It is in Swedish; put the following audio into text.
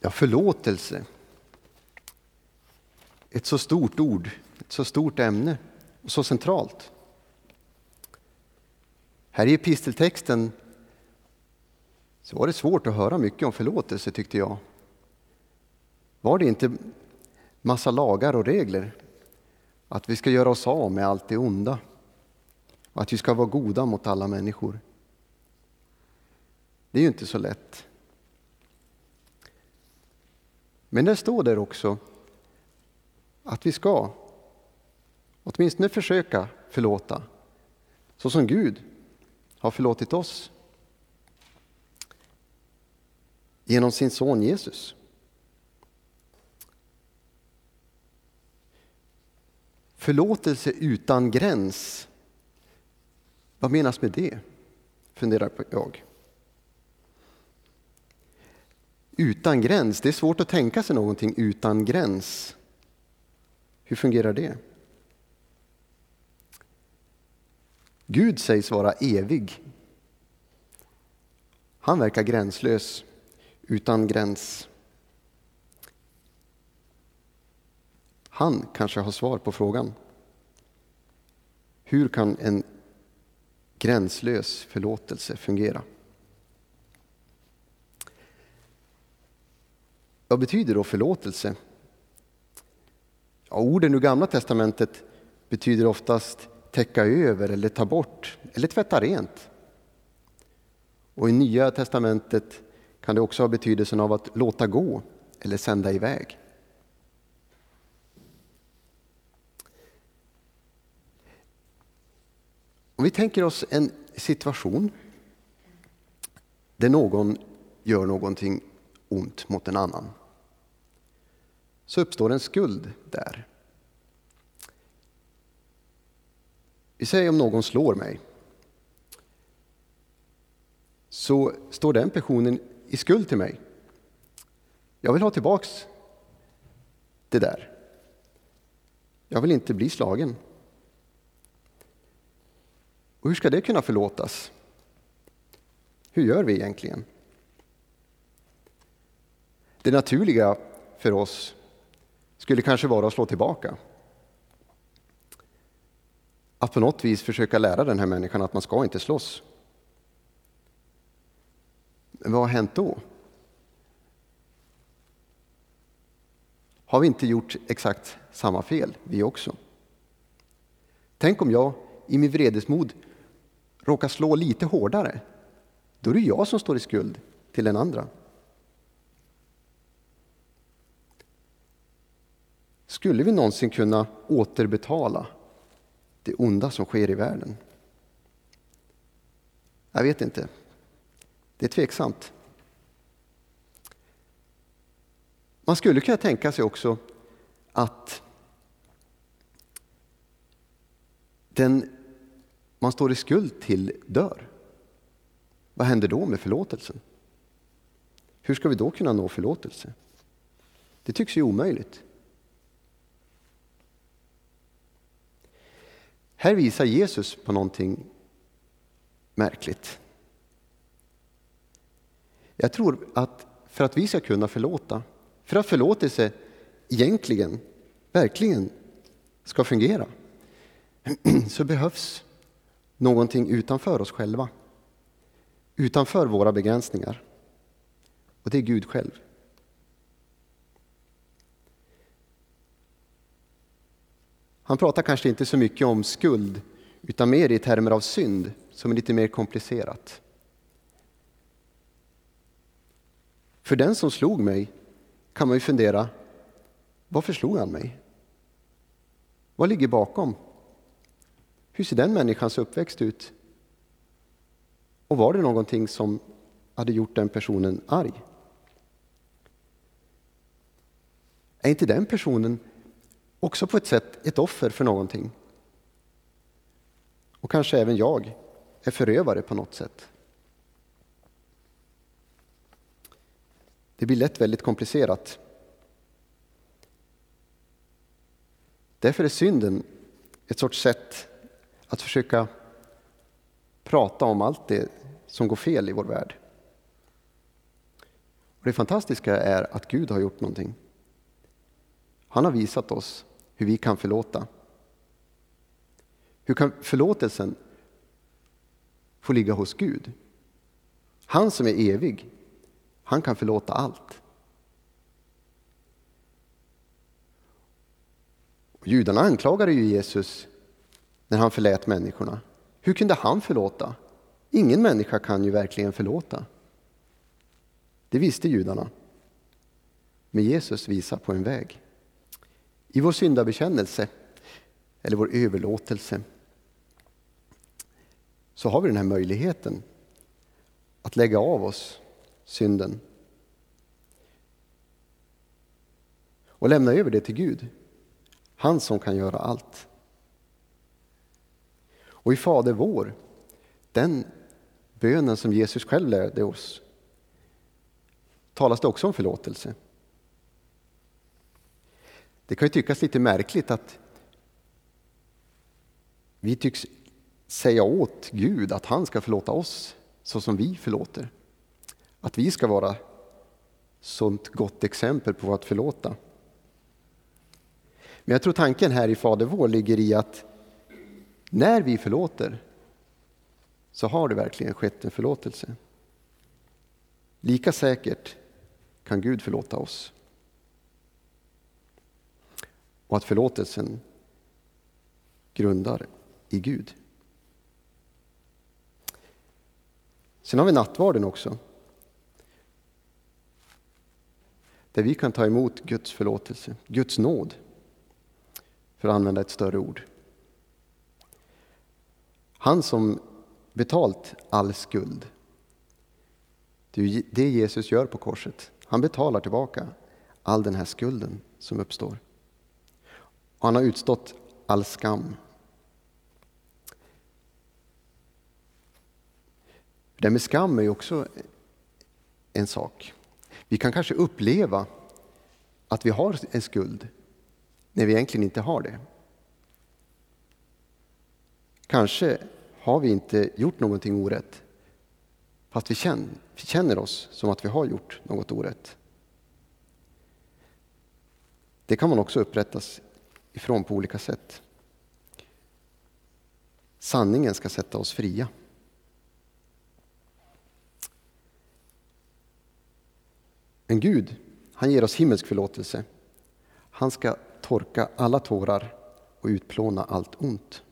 Ja, förlåtelse. Ett så stort ord, ett så stort ämne och så centralt. Här i episteltexten så var det svårt att höra mycket om förlåtelse, tyckte jag. Var det inte massa lagar och regler? Att vi ska göra oss av med allt det onda. Och att vi ska vara goda mot alla människor. Det är ju inte så lätt. Men det står där också att vi ska åtminstone försöka förlåta så som Gud har förlåtit oss genom sin son Jesus. Förlåtelse utan gräns. Vad menas med det? Funderar jag. Utan gräns, det är svårt att tänka sig någonting utan gräns. Hur fungerar det? Gud sägs vara evig. Han verkar gränslös, utan gräns. Han kanske har svar på frågan. Hur kan en gränslös förlåtelse fungera? Vad betyder då förlåtelse? Ja, orden ur Gamla testamentet betyder oftast täcka över eller ta bort eller tvätta rent. Och i Nya testamentet kan det också ha betydelsen av att låta gå eller sända iväg. Om vi tänker oss en situation där någon gör någonting ont mot en annan, så uppstår en skuld där. Vi säger om någon slår mig, så står den personen i skuld till mig. Jag vill ha tillbaks det där. Jag vill inte bli slagen. Och hur ska det kunna förlåtas? Hur gör vi egentligen? Det naturliga för oss skulle kanske vara att slå tillbaka. Att på något vis försöka lära den här människan att man ska inte slåss. Men vad har hänt då? Har vi inte gjort exakt samma fel, vi också? Tänk om jag i min vredesmod råkar slå lite hårdare. Då är det jag som står i skuld till den andra. Skulle vi någonsin kunna återbetala det onda som sker i världen? Jag vet inte. Det är tveksamt. Man skulle kunna tänka sig också att den man står i skuld till dör. Vad händer då med förlåtelsen? Hur ska vi då kunna nå förlåtelse? Det tycks ju omöjligt. Här visar Jesus på någonting märkligt. Jag tror att för att vi ska kunna förlåta, för att förlåtelse egentligen, verkligen ska fungera, så behövs någonting utanför oss själva. Utanför våra begränsningar. Och det är Gud själv. Han pratar kanske inte så mycket om skuld, utan mer i termer av synd, som är lite mer komplicerat. För den som slog mig kan man ju fundera, varför slog han mig? Vad ligger bakom? Hur ser den människans uppväxt ut? Och var det någonting som hade gjort den personen arg? Är inte den personen också på ett sätt ett offer för någonting? Och kanske även jag är förövare på något sätt. Det blir lätt väldigt komplicerat. Därför är synden ett sorts sätt att försöka prata om allt det som går fel i vår värld. Och det fantastiska är att Gud har gjort någonting. Han har visat oss hur vi kan förlåta. Hur kan förlåtelsen få ligga hos Gud? Han som är evig, han kan förlåta allt. Och judarna anklagade ju Jesus när han förlät människorna. Hur kunde han förlåta? Ingen människa kan ju verkligen förlåta. Det visste judarna. Men Jesus visar på en väg. I vår syndabekännelse, eller vår överlåtelse, så har vi den här möjligheten att lägga av oss synden och lämna över det till Gud. Han som kan göra allt. Och i Fader vår, den bönen som Jesus själv lärde oss, talas det också om förlåtelse. Det kan ju tyckas lite märkligt att vi tycks säga åt Gud att han ska förlåta oss så som vi förlåter. Att vi ska vara sånt gott exempel på att förlåta. Men jag tror tanken här i Fader vår ligger i att när vi förlåter så har det verkligen skett en förlåtelse. Lika säkert kan Gud förlåta oss. Och att förlåtelsen grundar i Gud. Sen har vi nattvarden också. Där vi kan ta emot Guds förlåtelse, Guds nåd. För att använda ett större ord. Han som betalt all skuld. Det är det Jesus gör på korset. Han betalar tillbaka all den här skulden som uppstår. Och han har utstått all skam. Det med skam är ju också en sak. Vi kan kanske uppleva att vi har en skuld när vi egentligen inte har det. Kanske har vi inte gjort någonting orätt, fast vi känner oss som att vi har gjort något orätt. Det kan man också upprättas ifrån på olika sätt. Sanningen ska sätta oss fria. Men Gud, han ger oss himmelsk förlåtelse. Han ska torka alla tårar och utplåna allt ont.